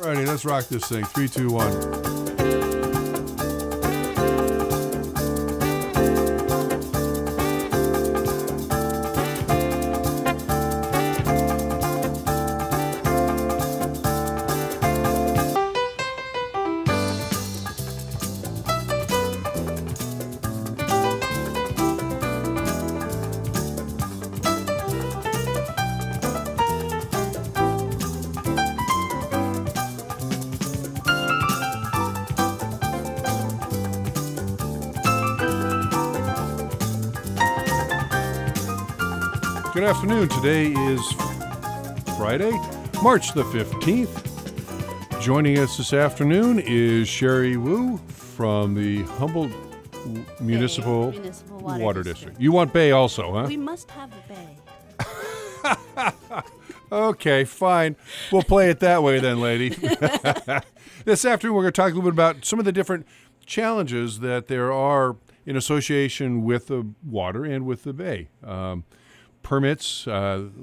Alrighty, let's rock this thing. 3, 2, 1. Good afternoon. Today is Friday, March the 15th. Joining us this afternoon is Sherry Wu from the Humboldt Municipal Water District. You want Bay also, huh? We must have a Bay. Okay, fine. We'll play it that way then, lady. This afternoon, we're going to talk a little bit about some of the different challenges that there are in association with the water and with the Bay. Permits, God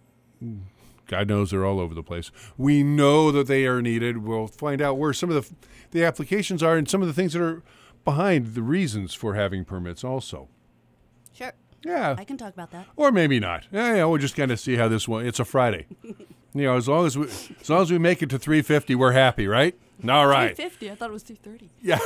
knows they're all over the place. We know that they are needed. We'll find out where some of the applications are and some of the things that are behind the reasons for having permits also. Sure. Yeah. I can talk about that. Or maybe not. Yeah, we'll just kind of see how this one. It's a Friday. As long as we make it to 3:50, we're happy, right? All right. 3:50. I thought it was 3:30.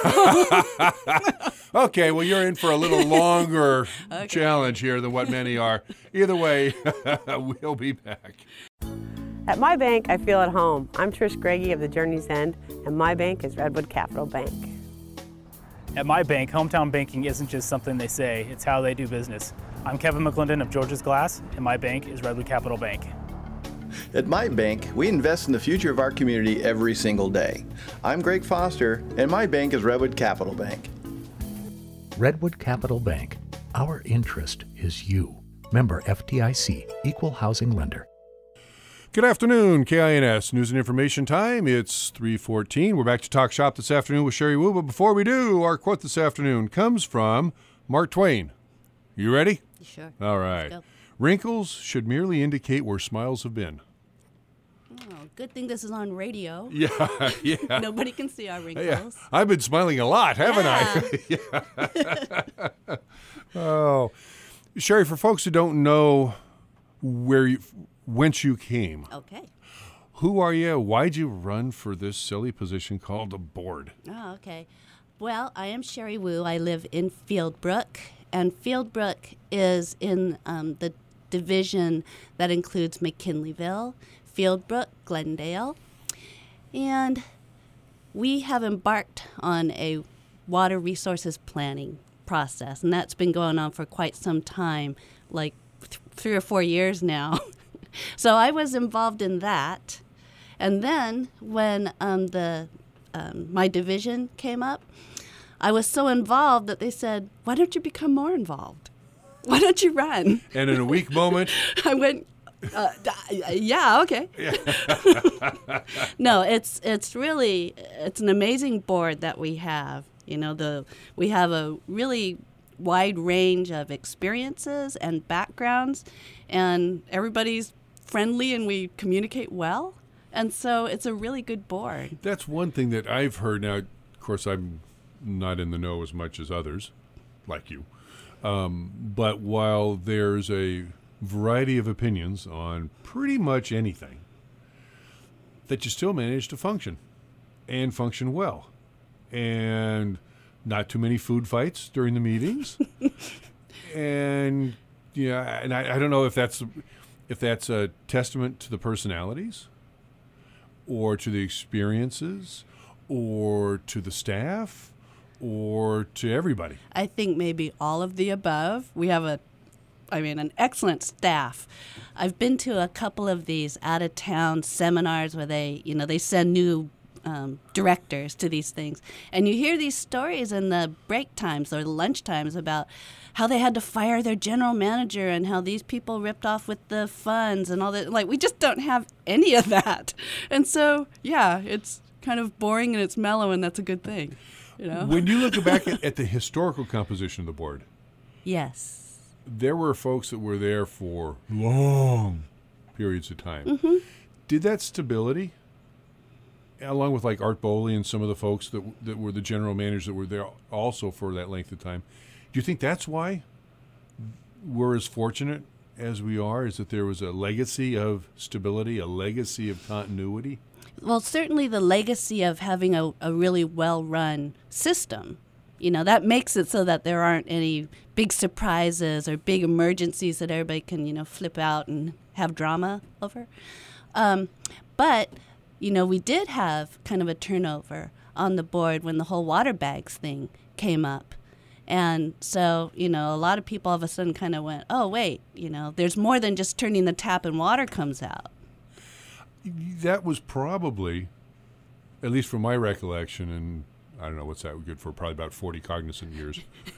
Yeah. Okay, well, you're in for a little longer challenge here than what many are. Either way, we'll be back. At my bank, I feel at home. I'm Trish Greggy of the Journey's End, and my bank is Redwood Capital Bank. At my bank, hometown banking isn't just something they say, it's how they do business. I'm Kevin McClendon of George's Glass, and my bank is Redwood Capital Bank. At my bank, we invest in the future of our community every single day. I'm Greg Foster, and my bank is Redwood Capital Bank. Redwood Capital Bank. Our interest is you. Member FDIC, Equal Housing Lender. Good afternoon, KINS News and Information Time. It's 3:14. We're back to Talk Shop this afternoon with Sherry Wu. But before we do, our quote this afternoon comes from Mark Twain. You ready? Sure. All right. Let's go. Wrinkles should merely indicate where smiles have been. Oh, good thing this is on radio. Yeah, yeah. Nobody can see our wrinkles. Yeah. I've been smiling a lot, haven't I? Yeah. Oh, Sherry, for folks who don't know whence you came, Okay. who are you? Why'd you run for this silly position called a board? Oh, okay. Well, I am Sherry Wu. I live in Fieldbrook, and Fieldbrook is in the division that includes McKinleyville, Fieldbrook, Glendale, and we have embarked on a water resources planning process, and that's been going on for quite some time, like 3 or 4 years now. So I was involved in that, and then when my division came up, I was so involved that they said, "Why don't you become more involved? Why don't you run?" And in a weak moment, I went, yeah, okay. No, it's an amazing board that we have. We have a really wide range of experiences and backgrounds, and everybody's friendly and we communicate well. And so it's a really good board. that's one thing that I've heard. Now, of course, I'm not in the know as much as others, like you. But while there's a variety of opinions on pretty much anything, that you still manage to function and function well. And not too many food fights during the meetings. And I don't know if that's a testament to the personalities or to the experiences or to the staff or to everybody. I think maybe all of the above. We have an excellent staff. I've been to a couple of these out-of-town seminars where they send new directors to these things. And you hear these stories in the break times or the lunch times about how they had to fire their general manager and how these people ripped off with the funds and all that. Like, we just don't have any of that. And so, yeah, it's kind of boring and it's mellow, and that's a good thing. When you look back at the historical composition of the board, yes, there were folks that were there for long periods of time. Mm-hmm. Did that stability along with like Art Boley and some of the folks that were the general managers that were there also for that length of time. Do you think that's why we're as fortunate as we are, is that there was a legacy of stability, a legacy of continuity? Well, certainly the legacy of having a really well-run system. That makes it so that there aren't any big surprises or big emergencies that everybody can, flip out and have drama over. But, we did have kind of a turnover on the board when the whole water bags thing came up. And so, a lot of people all of a sudden kind of went, oh, wait, there's more than just turning the tap and water comes out. That was probably, at least from my recollection, and I don't know what's that good for, probably about 40 cognizant years,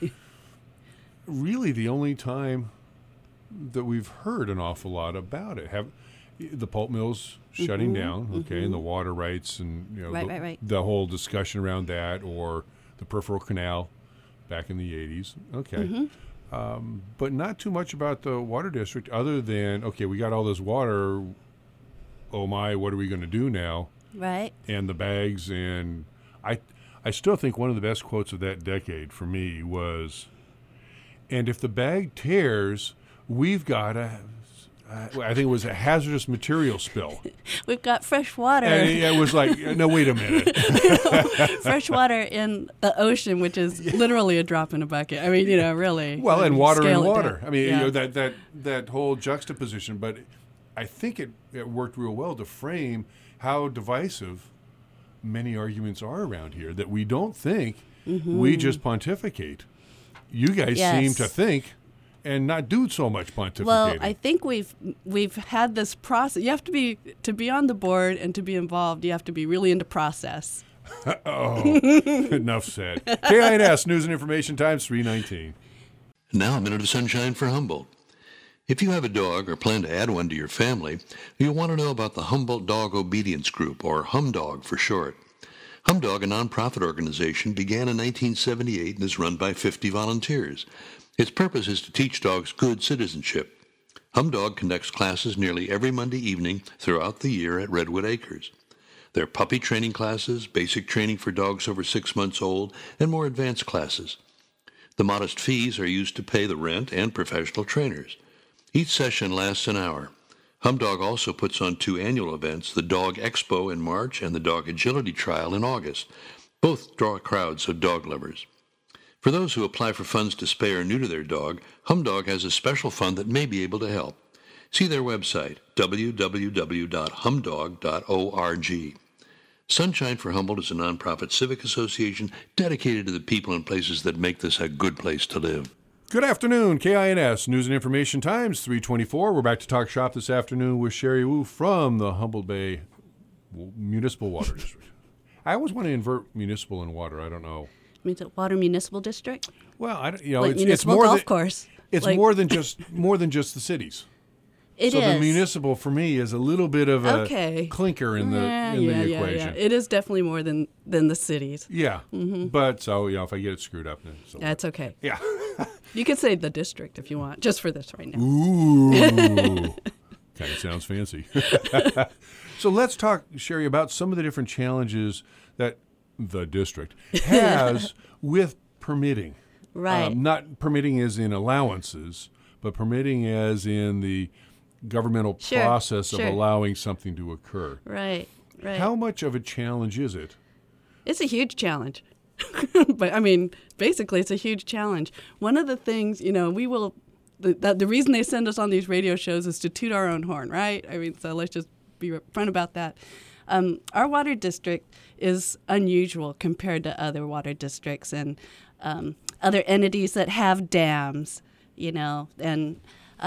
really the only time that we've heard an awful lot about it. Have the pulp mills shutting down, okay, and the water rights and Right. the whole discussion around that, or the peripheral canal back in the 80s, okay. But not too much about the water district other than, okay, we got all this water, oh my, what are we going to do now? Right. And the bags, and I still think one of the best quotes of that decade for me was, and if the bag tears, we've got I think it was a hazardous material spill. We've got fresh water. And it was like, no, wait a minute. Fresh water in the ocean, which is literally a drop in a bucket. I mean, really. Well, and water and water. Down. I mean, Yeah. that whole juxtaposition. But I think it worked real well to frame how divisive many arguments are around here, that we don't think we just pontificate. You guys seem to think and not do so much pontificating. Well, I think we've had this process. You have to be on the board and to be involved, you have to be really into process. Enough said. KINS News and Information Times 3:19. Now a minute of sunshine for Humboldt. If you have a dog or plan to add one to your family, you'll want to know about the Humboldt Dog Obedience Group, or HumDog for short. HumDog, a nonprofit organization, began in 1978 and is run by 50 volunteers. Its purpose is to teach dogs good citizenship. HumDog conducts classes nearly every Monday evening throughout the year at Redwood Acres. There are puppy training classes, basic training for dogs over 6 months old, and more advanced classes. The modest fees are used to pay the rent and professional trainers. Each session lasts an hour. HumDog also puts on 2 annual events, the Dog Expo in March and the Dog Agility Trial in August. Both draw crowds of dog lovers. For those who apply for funds to spay or neuter their dog, HumDog has a special fund that may be able to help. See their website, www.humdog.org. Sunshine for Humboldt is a nonprofit civic association dedicated to the people and places that make this a good place to live. Good afternoon, KINS News and Information Times 3:24. We're back to talk shop this afternoon with Sherry Wu from the Humboldt Bay Municipal Water District. I always want to invert municipal and water. I don't know. Means a water municipal district. Well, it's more golf course. It's more than just the cities. It so is. the municipal for me is a little bit of a clinker in the equation. Yeah. It is definitely more than the cities. Yeah, but so if I get it screwed up, then that's okay. Yeah, you could say the district if you want, just for this right now. Ooh, kind of sounds fancy. So let's talk, Sherry, about some of the different challenges that the district has with permitting. Right. Not permitting as in allowances, but permitting as in the governmental process of allowing something to occur. Right. How much of a challenge is it? It's a huge challenge. But, basically, it's a huge challenge. One of the things, we will, the reason they send us on these radio shows is to toot our own horn, right? So let's just be upfront about that. Our water district is unusual compared to other water districts and other entities that have dams, and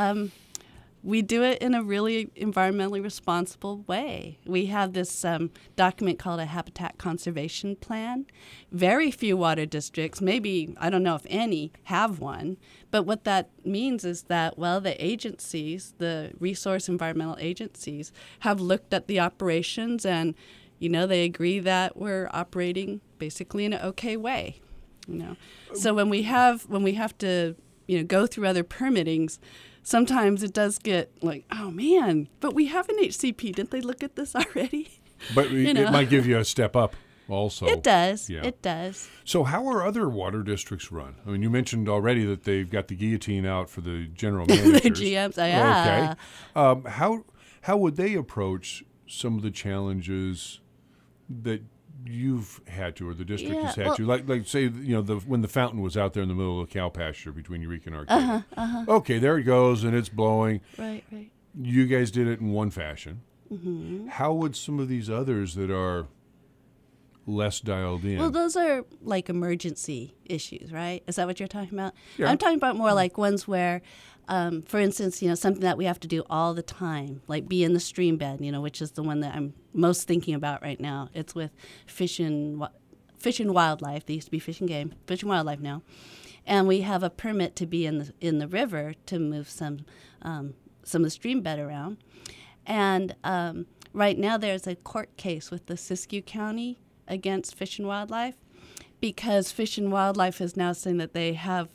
we do it in a really environmentally responsible way. We have this document called a Habitat Conservation Plan. Very few water districts, maybe, I don't know if any, have one. But what that means is that, the agencies, the resource environmental agencies, have looked at the operations and, they agree that we're operating basically in an okay way. So when we have to, go through other permittings, sometimes it does get like, oh man, but we have an HCP. Didn't they look at this already? But it might give you a step up also. It does. Yeah. It does. So how are other water districts run? I mean, you mentioned already that they've got the guillotine out for the general managers. The GMs, yeah. Okay. How would they approach some of the challenges that you've had to, or the district has had to? Like say, when the fountain was out there in the middle of the cow pasture between Eureka and Arcadia. Okay, there it goes, and it's blowing. Right. You guys did it in one fashion. Mm-hmm. How would some of these others that are less dialed in? Well, those are like emergency issues, right? Is that what you're talking about? Yeah. I'm talking about more like ones where, for instance, something that we have to do all the time, like be in the stream bed, which is the one that I'm most thinking about right now. It's with Fish and Wildlife. They used to be Fish and Game, Fish and Wildlife now, and we have a permit to be in the river to move some of the stream bed around, and right now there's a court case with the Siskiyou County against Fish and Wildlife, because Fish and Wildlife is now saying that they have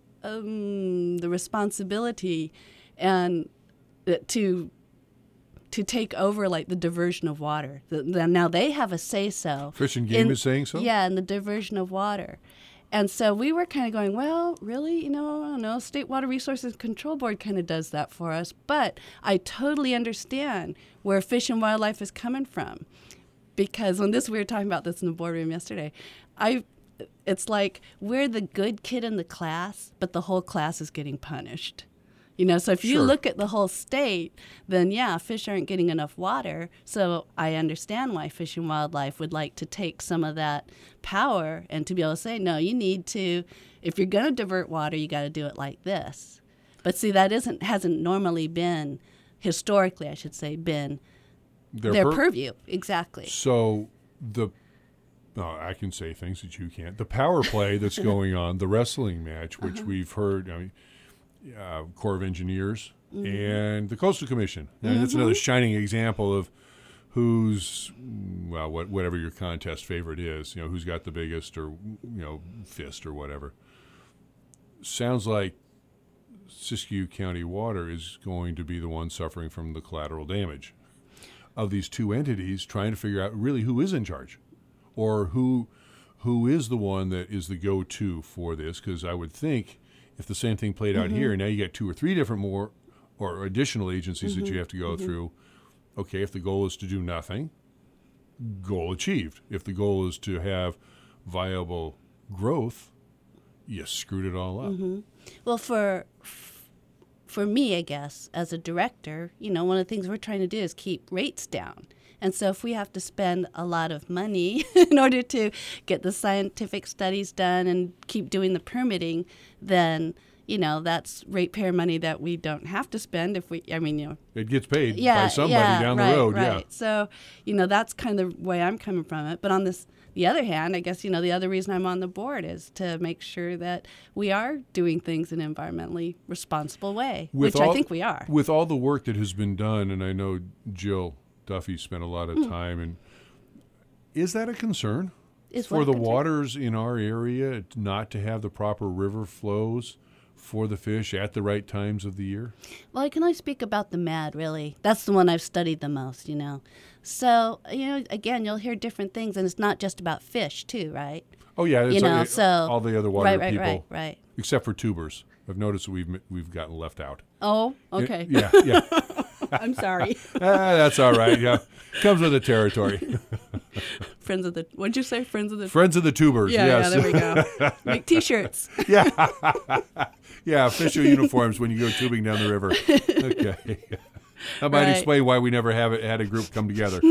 the responsibility and to take over like the diversion of water. Now they have a say-so. Fish and Game is saying so? Yeah, in the diversion of water. And so we were kind of going, well, really? I don't know, State Water Resources Control Board kind of does that for us. But I totally understand where Fish and Wildlife is coming from. Because we were talking about this in the boardroom yesterday, it's like we're the good kid in the class, but the whole class is getting punished. So if you look at the whole state, then fish aren't getting enough water. So I understand why Fish and Wildlife would like to take some of that power and to be able to say, no, you need to, if you're going to divert water, you got to do it like this. But see, that hasn't normally been, historically, I should say, been their purview. Exactly. So I can say things that you can't. The power play that's going on, the wrestling match, which we've heard, Corps of Engineers and the Coastal Commission. And that's another shining example of who's, whatever your contest favorite is, who's got the biggest or, fist or whatever. Sounds like Siskiyou County Water is going to be the one suffering from the collateral damage of these two entities, trying to figure out really who is in charge or who is the one that is the go-to for this. Because I would think if the same thing played out here, now you get 2 or 3 different more or additional agencies that you have to go through. Okay, if the goal is to do nothing, goal achieved. If the goal is to have viable growth, you screwed it all up. Well, for me, I guess, as a director, one of the things we're trying to do is keep rates down. And so if we have to spend a lot of money in order to get the scientific studies done and keep doing the permitting, then, that's ratepayer money that we don't have to spend if we, It gets paid by somebody down the road. Right. Yeah. So, that's kind of the way I'm coming from it. But on the other hand, I guess, the other reason I'm on the board is to make sure that we are doing things in an environmentally responsible way, I think we are. With all the work that has been done, and I know Jill Duffy spent a lot of time, and is that a concern for the waters in our area not to have the proper river flows for the fish at the right times of the year? Well, I can only speak about the MAD, really. That's the one I've studied the most, So, again, you'll hear different things, and it's not just about fish, too, right? Oh, yeah. So all the other water people. Right. Except for tubers. I've noticed that we've gotten left out. Oh, okay. Yeah. I'm sorry. That's all right. Yeah, comes with the territory. Friends of the. What'd you say? Friends of the tubers. Yeah, yes. Yeah. There we go. Make T-shirts. Yeah, official uniforms when you go tubing down the river. Okay. That might explain why we never had a group come together.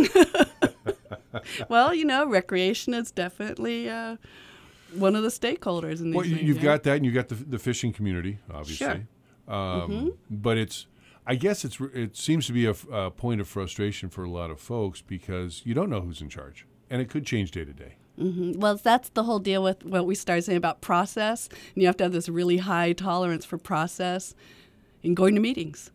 Well, recreation is definitely one of the stakeholders in these things. You've got that, and you've got the fishing community, obviously. Sure. But I guess it seems to be a point of frustration for a lot of folks because you don't know who's in charge, and it could change day to day. Well, that's the whole deal with what we started saying about process, and you have to have this really high tolerance for process in going to meetings.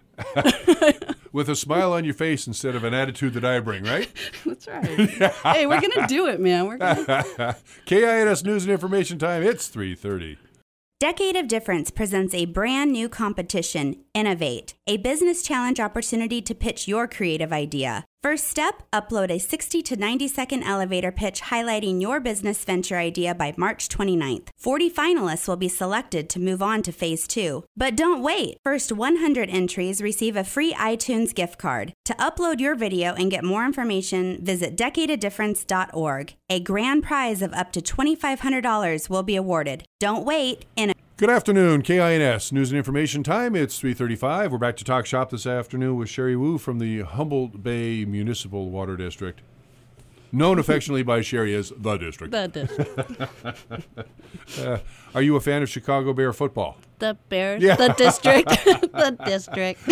With a smile on your face instead of an attitude that I bring, right? That's right. Hey, we're going to do it, man. We're gonna... KINS News and Information Time, it's 3:30. Decade of Difference presents a brand new competition, Innovate, a business challenge opportunity to pitch your creative idea. First step, upload a 60 to 90 second elevator pitch highlighting your business venture idea by March 29th. 40 finalists will be selected to move on to phase 2. But don't wait. First 100 entries receive a free iTunes gift card. To upload your video and get more information, visit decadeofdifference.org. A grand prize of up to $2,500 will be awarded. Don't wait. Good afternoon, KINS News and Information Time. It's 3:35. We're back to Talk Shop this afternoon with Sherry Wu from the Humboldt Bay Municipal Water District, known affectionately by Sherry as the District. The District. Are you a fan of Chicago Bear football? The Bears. Yeah. The District. The District.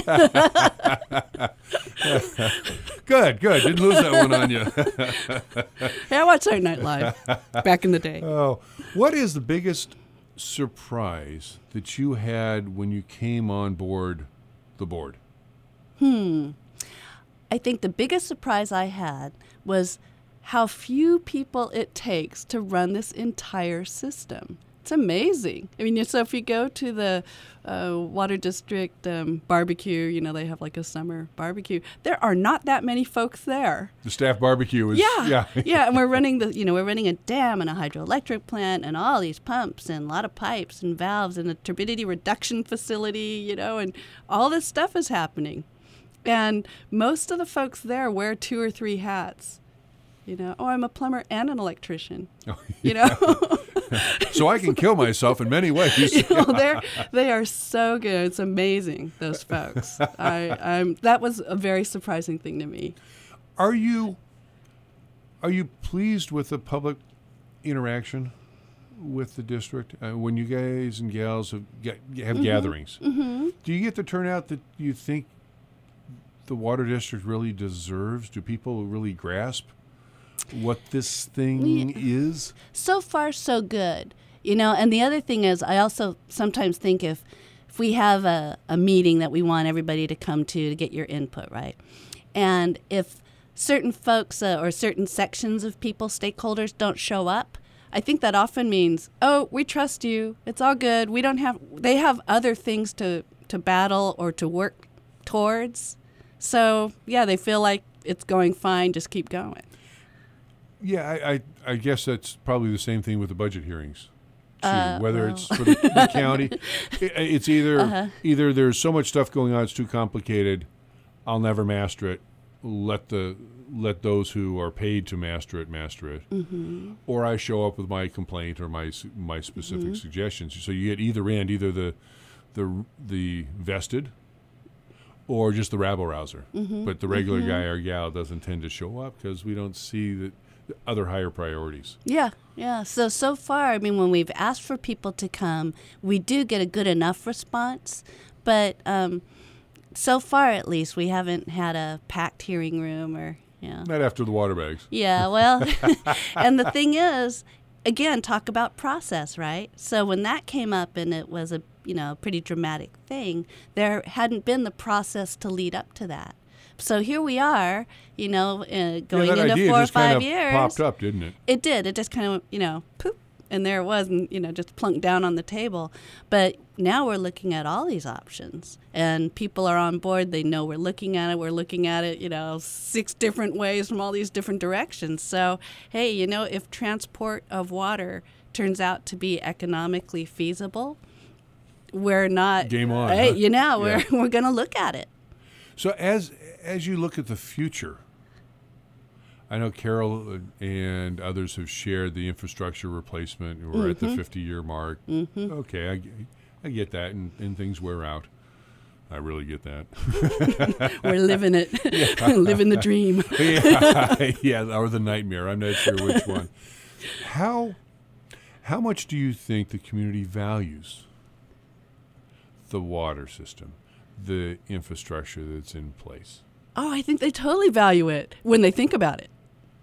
Good. Didn't lose that one on you. Yeah, I watched Saturday Night Live back in the day. Oh, what is the biggest surprise that you had when you came on board the board? I think the biggest surprise I had was how few people it takes to run this entire system. It's amazing. I mean, so if you go to the Water District barbecue, they have like a summer barbecue. There are not that many folks there. The staff barbecue is yeah, and we're running a dam and a hydroelectric plant and all these pumps and a lot of pipes and valves and a turbidity reduction facility, and all this stuff is happening. And most of the folks there wear 2 or 3 hats. I'm a plumber and an electrician. So I can kill myself in many ways. They are so good. It's amazing, those folks. That was a very surprising thing to me. Are you pleased with the public interaction with the district when you guys and gals have gatherings? Mm-hmm. Do you get the turnout that you think the Water District really deserves? Do people really grasp what this thing is? So far, so good. And the other thing is, I also sometimes think if we have a meeting that we want everybody to come to get your input, right? And if certain folks or certain sections of people, stakeholders, don't show up, I think that often means, oh, we trust you. It's all good. They have other things to battle or to work towards. So, yeah, they feel like it's going fine. Just keep going. Yeah, I guess that's probably the same thing with the budget hearings, too. Whether it's for the county, it's either there's so much stuff going on, it's too complicated, I'll never master it. Let those who are paid to master it, mm-hmm. Or I show up with my complaint or my specific mm-hmm. suggestions. So you get either end, either the vested or just the rabble-rouser. Mm-hmm. But the regular mm-hmm. guy or gal doesn't tend to show up because we don't see the other higher priorities. Yeah. So far, I mean, when we've asked for people to come, we do get a good enough response. But so far, at least, we haven't had a packed hearing room or, Not after the water bags. Yeah, well, and the thing is, again, talk about process, right? So when that came up and it was a pretty dramatic thing, there hadn't been the process to lead up to that. So here we are, going into 4 or 5 years. Popped up, didn't it? It did. It just kind of, poop, and there it was, and just plunked down on the table. But now we're looking at all these options, and people are on board. They know we're looking at it. We're looking at it, 6 different ways from all these different directions. So, hey, if transport of water turns out to be economically feasible, we're not game on. Hey, we're going to look at it. So as you look at the future, I know Carol and others have shared the infrastructure replacement. We're mm-hmm. at the 50-year mark. Mm-hmm. Okay, I get that, and things wear out. I really get that. We're living it. Living the dream. Yeah, or the nightmare. I'm not sure which one. How much do you think the community values the water system, the infrastructure that's in place? Oh, I think they totally value it when they think about it,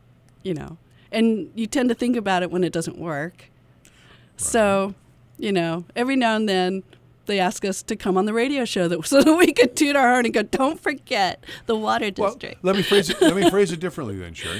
And you tend to think about it when it doesn't work. Right. So, every now and then they ask us to come on the radio show so that we could toot our horn and go, don't forget the water district. Well, let me phrase it differently then, Sherry.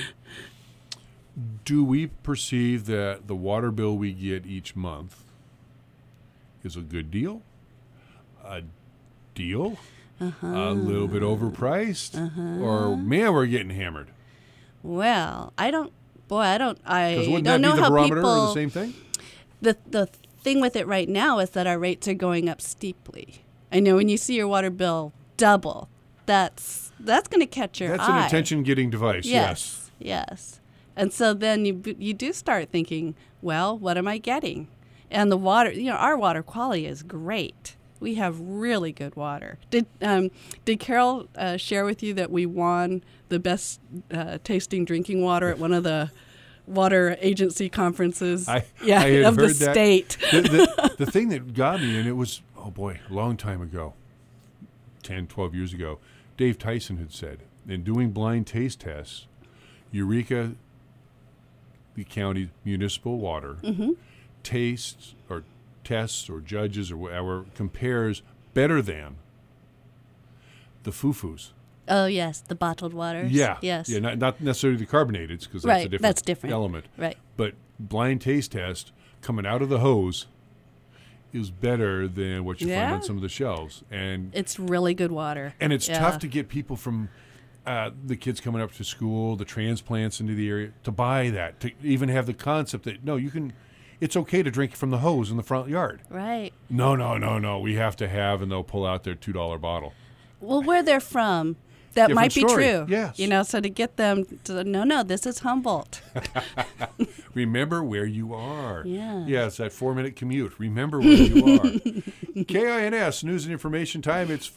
Do we perceive that the water bill we get each month is a good deal? A deal? a little bit overpriced, or man, we're getting hammered. Well, I don't Because wouldn't that don't be know the how barometer or the people. same thing? The thing with it right now is that our rates are going up steeply. I know when you see your water bill double, that's going to catch your That's eye. an attention-getting device. Yes. Yes. And so then you do start thinking, well, what am I getting? And the water, our water quality is great. We have really good water. Did Carol share with you that we won the best tasting drinking water at one of the water agency conferences? I had of heard the that. state. The thing that got me, and it was, oh boy, a long time ago, 10, 12 years ago, Dave Tyson had said, in doing blind taste tests, Eureka, the county municipal water, tastes or tests or judges or whatever, compares better than the foo-foos. Oh, yes, the bottled waters. Yeah. Yes. Yeah, not necessarily the carbonated, because that's Right, a different, that's different. element. Right. But blind taste test coming out of the hose is better than what you find on some of the shelves. And It's really good water. and it's Yeah. tough to get people from the kids coming up to school, the transplants into the area, to buy that, to even have the concept that, no, you can, it's okay to drink from the hose in the front yard. Right. No, we have to have, and they'll pull out their $2 bottle. Well, where they're from, that Different might be story. true. Yes. So to get them to, no, this is Humboldt. Remember where you are. Yeah. Yes, that 4-minute commute. Remember where you are. KINS News and Information Time. It's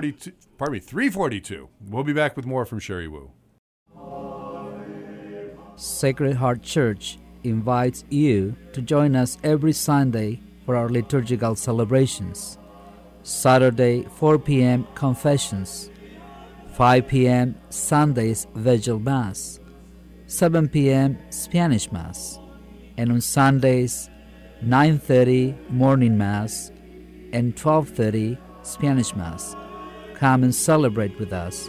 3:42. We'll be back with more from Sherry Wu. Sacred Heart Church invites you to join us every Sunday for our liturgical celebrations. Saturday, 4 p.m. Confessions. 5 p.m. Sunday's Vigil Mass. 7 p.m. Spanish Mass. And on Sundays, 9:30 Morning Mass and 12:30 Spanish Mass. Come and celebrate with us.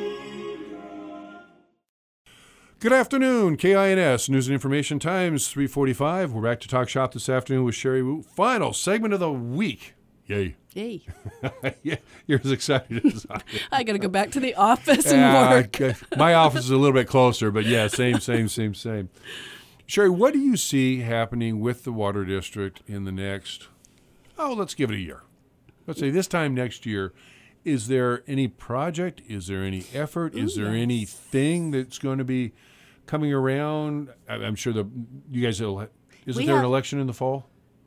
Good afternoon, KINS News and Information Times, 3:45. We're back to Talk Shop this afternoon with Sherry Wu. Final segment of the week. Yay. Yay. Yeah, you're as excited as I am. I got to go back to the office and work. My office is a little bit closer, but yeah, same. Sherry, what do you see happening with the Water District in the next, let's give it a year. Let's say this time next year. Is there any project? Is there any effort? Is there anything that's going to be coming around? I'm sure you guys will. Isn't there an election in the fall?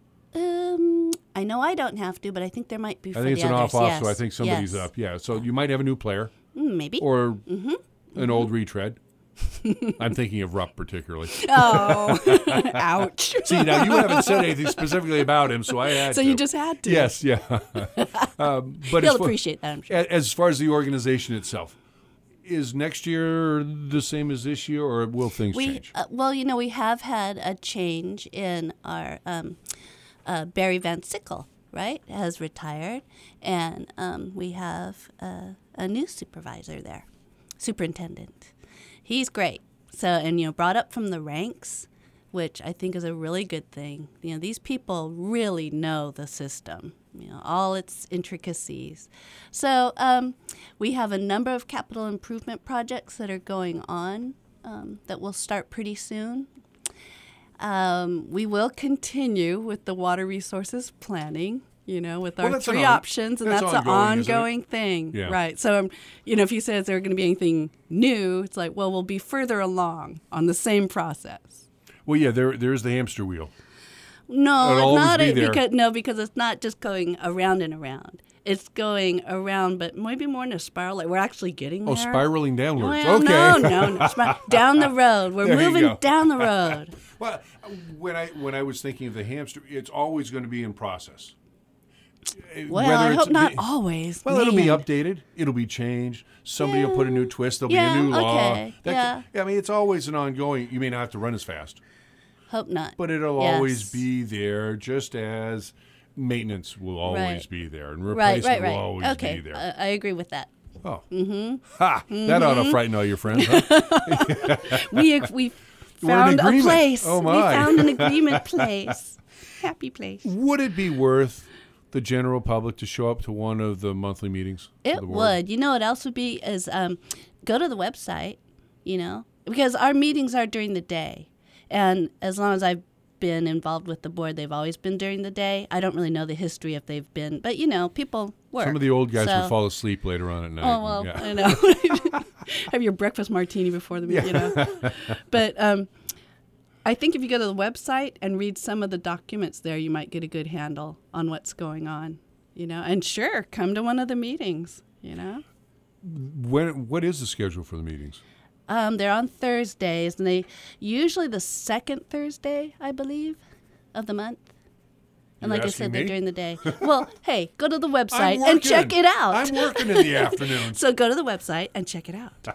I know I don't have to, but I think there might be for the I think it's others. an off, Yes. so I think somebody's Yes. up. Yeah, so you might have a new player. Maybe. Or an old retread. I'm thinking of Rupp particularly. Oh, ouch. See, now you haven't said anything specifically about him, so I had So to. you just had to. Yes, yeah. But He'll appreciate that, I'm sure. As far as the organization itself, is next year the same as this year, or will things change? We have had a change in our Barry Van Sickle, right, has retired, and we have a new supervisor there, superintendent. He's great. So, and, brought up from the ranks, which I think is a really good thing. These people really know the system, all its intricacies. So we have a number of capital improvement projects that are going on that will start pretty soon. We will continue with the water resources planning, with our that's 3 options, and that's an ongoing, isn't it? ongoing thing. Yeah. Right. So, if you say is there going to be anything new, it's like, well, we'll be further along on the same process. Well, yeah, there's the hamster wheel. No, It'll not always be there. because it's not just going around and around. It's going around, but maybe more in a spiral. Like we're actually getting there. Oh, spiraling downwards. Well, okay. No. Down the road. We're There you moving go. down the road. Well, when I was thinking of the hamster, it's always going to be in process. Well, Whether I it's hope not always. Well, it'll be Man. updated. It'll be changed. Somebody will put a new twist. There'll be a new law. Okay. I mean, it's always an ongoing. You may not have to run as fast, Hope not. but it'll Yes. always be there, just as maintenance will always Right. be there, and Right. replacement will always Okay. be there. I agree with that. Oh. Mm-hmm. Ha! That ought to frighten all your friends, huh? We We're in found a agreement. place. Oh, We my. found an agreement place. Happy place. Would it be worth the general public to show up to one of the monthly meetings? It would. You know what else would be is go to the website, because our meetings are during the day. And as long as I've been involved with the board, they've always been during the day. I don't really know the history if they've been, but people work. Some of the old guys will fall asleep later on at night. Oh, well, yeah. I know. Have your breakfast martini before the meeting, But I think if you go to the website and read some of the documents there, you might get a good handle on what's going on, And sure, come to one of the meetings, What is the schedule for the meetings? They're on Thursdays, and they usually the second Thursday, I believe, of the month. And You're like I said, me? they're during the day. Well, hey, go to the website and check it out. I'm working in the afternoon. So go to the website and check it out.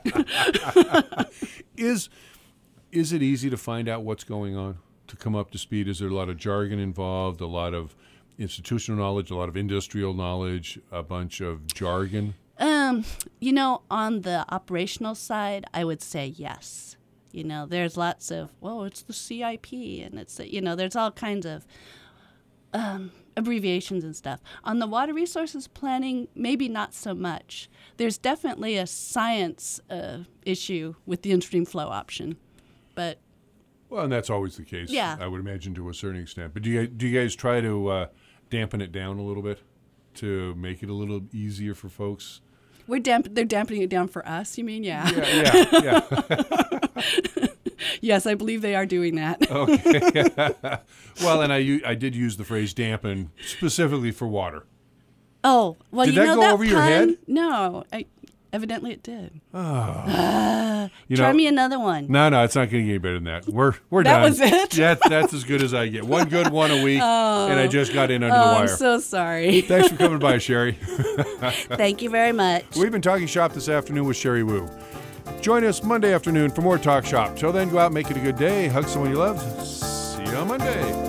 Is it easy to find out what's going on, to come up to speed? Is there a lot of jargon involved, a lot of institutional knowledge, a lot of industrial knowledge, a bunch of jargon? On the operational side, I would say yes. There's lots of, it's the CIP, and it's, there's all kinds of abbreviations and stuff. On the water resources planning, maybe not so much. There's definitely a science issue with the in-stream flow option, but... Well, and that's always the case, yeah. I would imagine, to a certain extent. But do you guys try to dampen it down a little bit to make it a little easier for folks? They're dampening it down for us, you mean? Yeah. Yeah. Yes, I believe they are doing that. Okay. Well, and I did use the phrase dampen specifically for water. Oh, well, did that go that over your head? No, evidently it did. Oh. Try me another one. No, it's not going to get any better than that. We're that done. Was it? That's as good as I get. One good one a week, and I just got in under the wire. I'm so sorry. Thanks for coming by, Sherry. Thank you very much. We've been talking shop this afternoon with Sherry Wu. Join us Monday afternoon for more Talk Shop. Till then, go out and make it a good day. Hug someone you love. See you on Monday.